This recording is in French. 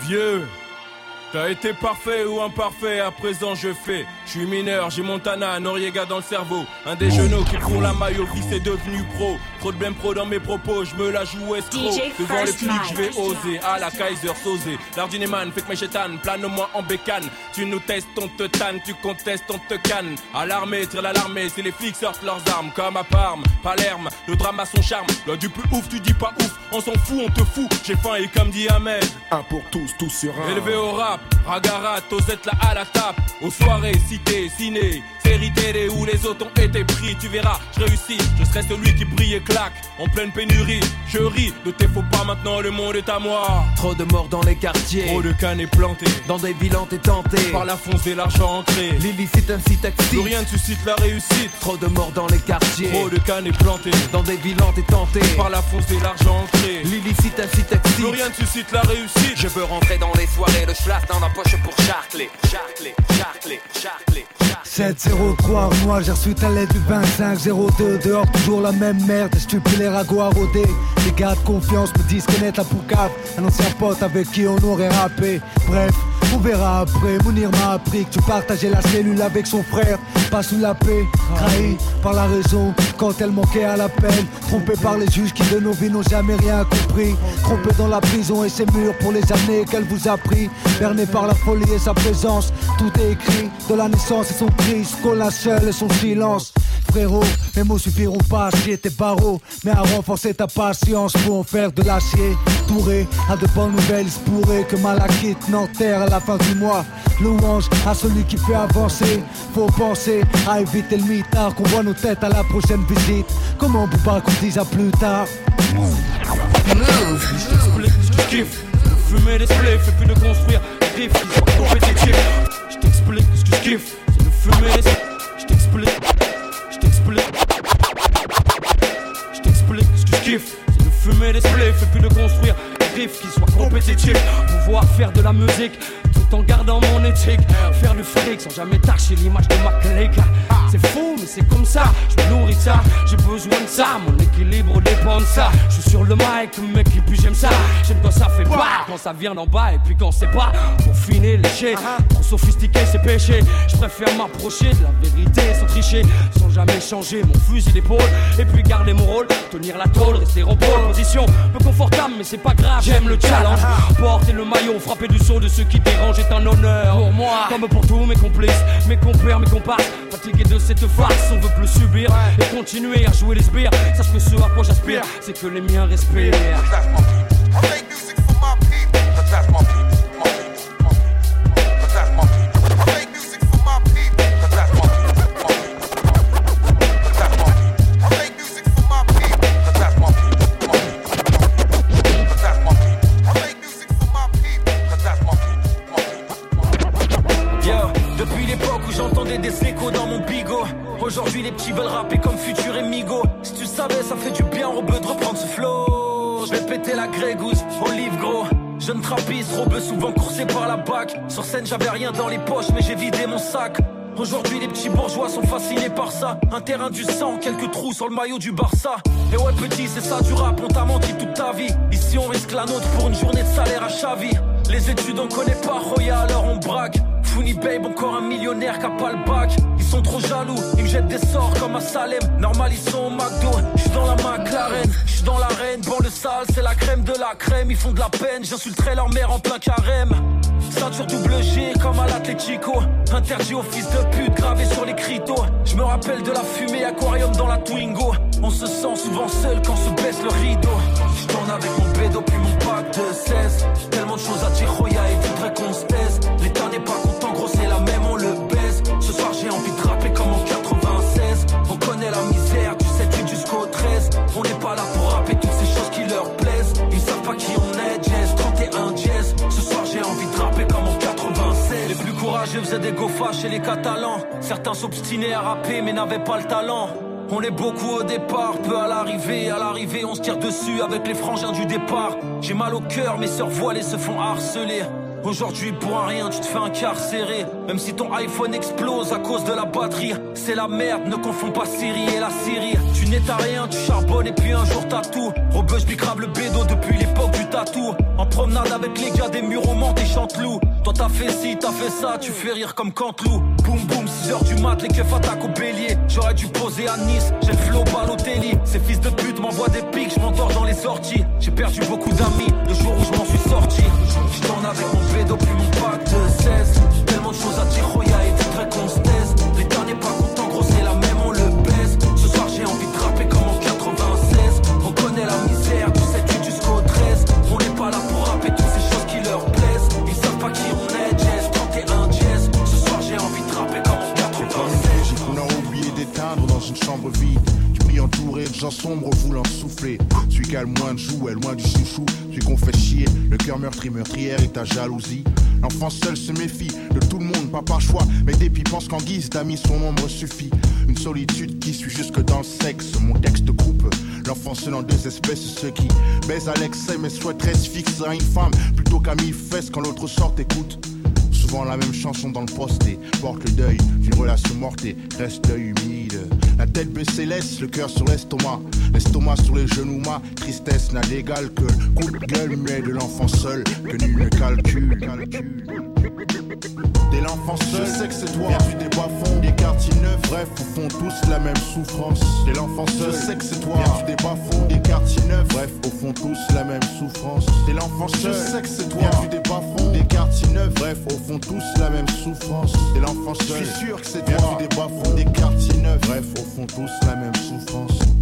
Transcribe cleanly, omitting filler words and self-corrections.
Vieux, t'as été parfait ou imparfait, à présent je fais. Je suis mineur, j'ai Montana, Noriega dans le cerveau. Un des genoux qui font la maille au vice est devenu pro. Trop de blême pro dans mes propos, je me la joue escroc. Devant les flics je vais oser, à la Kaiser Sosé. L'ardineman fait que mes chétanes, plane-moi en bécane. Tu nous testes, on te tanne, tu contestes, on te canne. À l'armée, tire l'alarmée, si les flics sortent leurs armes. Comme à Parme, Palerme, le drame a son charme. Là du plus ouf, tu dis pas ouf, on s'en fout, on te fout. J'ai faim et comme dit Ahmed, un pour tous, tous sur un. Élevé au rap, Ragarat, Osette là à la tape. Aux soirées, cité, ciné, série télé où les autres ont été pris. Tu verras, je réussis, je serai celui qui brille et claque. En pleine pénurie, je ris, ne t'es faut pas maintenant, le monde est à moi. Trop de morts dans les quartiers, trop de cannes et plantés. Dans des villes t'es tenté, par la fonce et l'argent ancré. L'illicite incite actif, plus rien ne suscite la réussite. Trop de morts dans les quartiers, trop de cannes et plantés. Dans des villes t'es tenté, par la fonce et l'argent ancré. L'illicite incite actif, plus rien ne suscite la réussite. Je veux rentrer dans les soirées, le schlass dans la poche pour charcler. 703 moi j'ai reçu ta lettre du 25-02. Dehors toujours la même merde, stupide les ragots à rôder. Les gars de confiance me disent connaître la poucave. Un ancien pote avec qui on aurait rappé. Bref, on verra après. Mounir m'a appris que tu partageais la cellule avec son frère. Pas sous la paix, trahi par la raison quand elle manquait à la peine. Trompé par les juges qui de nos vies n'ont jamais rien compris. Trompé dans la prison et ses murs pour les années qu'elle vous a pris. Berné par la folie et sa présence, tout est écrit. De la naissance et son cri, ce qu'on a seul et son silence. Frérot, mes mots suffiront pas à scier tes barreaux, mais à renforcer ta patience pour en faire de l'acier. Touré à de bonnes nouvelles, il se pourrait que Malakite n'enterre à la fin du mois. Louange à celui qui fait avancer. Faut penser à éviter le mitard, qu'on voit nos têtes à la prochaine visite. Comment peut pas qu'on dise à plus tard? Je t'explique ce que je kiffe. Fumer des spliffs et puis de construire des riffs qui soient compétitifs. Je t'explique ce que je kiffe. C'est de fumer des spliffs. Je t'explique ce que je kiffe. C'est de fumer des spliffs et puis de construire des riffs qui soient compétitifs. Pouvoir faire de la musique tout en gardant mon éthique. Faire du fric sans jamais tâcher l'image de ma clique. C'est fou mais c'est comme ça, je me nourris de ça. J'ai besoin de ça, mon équilibre dépend de ça. Je suis sur le mic, le mec et puis j'aime ça. J'aime quand ça fait pas, quand ça vient d'en bas et puis quand c'est pas. Pour finir lécher, trop sophistiqué c'est péché. Je préfère m'approcher de la vérité sans tricher. Sans jamais changer mon fusil d'épaule. Et puis garder mon rôle, tenir la tôle, rester en pole position. Peu confortable mais c'est pas grave, j'aime le challenge. Porter le maillot, frapper du saut de ceux qui dérangent est un honneur pour moi. Comme pour tous mes complices, mes compères, mes comparses. Fatigué de cette farce, on veut plus subir et continuer à jouer les sbires. Sache que ce à quoi j'aspire, c'est que les miens respirent. Aujourd'hui les petits veulent rapper comme Futur et Migo. Si tu savais ça fait du bien au rebeu de reprendre ce flow. Je vais péter la grégousse, olive gros. Jeune trappiste, robeux souvent coursé par la bac. Sur scène j'avais rien dans les poches mais j'ai vidé mon sac. Aujourd'hui les petits bourgeois sont fascinés par ça. Un terrain du sang, quelques trous sur le maillot du Barça. Et ouais petit c'est ça du rap, on t'a menti toute ta vie. Ici on risque la nôtre pour une journée de salaire à Chavi. Les études on connaît pas Roya alors on braque. Funny babe encore un millionnaire qui a pas le bac. Ils sont trop jaloux, ils me jettent des sorts comme à Salem. Normal ils sont au McDo, j'suis dans la McLaren. J'suis dans l'arène, banlieue sale, c'est la crème de la crème. Ils font de la peine, j'insulterai leur mère en plein carême. Ceinture double G comme à l'Atlético. Interdit au fils de pute gravé sur les critos. Je me rappelle de la fumée aquarium dans la Twingo. On se sent souvent seul quand se baisse le rideau. Je tourne avec mon bédo puis mon pack de 16. Tellement de choses à dire, Roya et voudrait qu'on se taise. L'État n'est pas content, gros c'est la même, on le baise. Ce soir j'ai envie de rapper comme en 96. On connaît la misère du 7-8 jusqu'au 13. On n'est pas là pour rapper toutes ces choses qui leur plaisent. Ils savent pas qui on est, jazz, 31 jazz. Ce soir j'ai envie de rapper comme en 96. Les plus courageux faisaient des gofas chez les Catalans. Certains s'obstinaient à rapper mais n'avaient pas le talent. On est beaucoup au départ, peu à l'arrivée on se tire dessus avec les frangins du départ. J'ai mal au cœur, mes sœurs voilées se font harceler. Aujourd'hui pour un rien tu te fais incarcérer. Même si ton iPhone explose à cause de la batterie, c'est la merde, ne confonds pas Syrie et la Syrie. Tu n'es à rien, tu charbonnes et puis un jour t'as tout. Rebeu je bicrave le bédo depuis l'époque du tatou. En promenade avec les gars des murs au Mans et Chanteloup. Toi t'as fait ci, t'as fait ça, tu fais rire comme Canteloup. Boum boum, 6h du mat, les keufs attaquent au bélier. J'aurais dû poser à Nice, j'ai le flow Balotelli. Ces fils de pute m'envoient des pics, je m'endors dans les sorties. J'ai perdu beaucoup d'amis, le jour où je m'en suis sorti. Je tourne avec mon bédo puis mon pack de 16. Tellement de choses à dire, oh y'a été très qu'on se taise. Les derniers pas contents, gros c'est la même, on le baise. Ce soir j'ai envie de rapper comme en 96. On connaît la misère du 7-8 jusqu'au 13. On n'est pas là pour rapper toutes ces choses qui leur plaisent. Ils savent pas qui on est, jazz, 31 jazz. Ce soir j'ai envie de rapper comme en 96. J'ai qu'on a oublié d'éteindre dans une chambre vide. Entouré de gens sombres voulant souffler. Celui qui a le moins de jouets, loin du chouchou. Celui qu'on fait chier, le cœur meurtrière et ta jalousie. L'enfant seul se méfie de tout le monde, pas par choix, mais dépit pense qu'en guise d'amis son ombre suffit. Une solitude qui suit jusque dans le sexe. Mon texte coupe l'enfant seul en deux espèces. Ceux qui baisent à l'excès mais souhaiteraient se fixer à une femme plutôt qu'à mille fesses quand l'autre sort écoute. Souvent la même chanson dans le posté. Porte le deuil d'une relation morte et reste l'œil humide. La tête baissée laisse le cœur sur l'estomac. L'estomac sur les genoux, ma tristesse n'a d'égal que le coup de gueule muet de l'enfant seul que nul ne calcule. T'es l'enfant seul, je sais que c'est toi. Perdu des bas-fonds, des quartiers neufs. Bref, au fond tous la même souffrance. T'es l'enfant seul, je sais que c'est toi. Perdu des bas-fonds, des quartiers neufs. Bref, au fond tous la même souffrance. T'es l'enfant seul, je sais que c'est toi. Perdu des bas-fonds, des quartiers neufs. Bref, au fond tous la même souffrance. T'es l'enfant seul, je suis sûr que c'est toi. Perdu des bas-fonds, des quartiers neufs. Bref, au fond tous la même souffrance.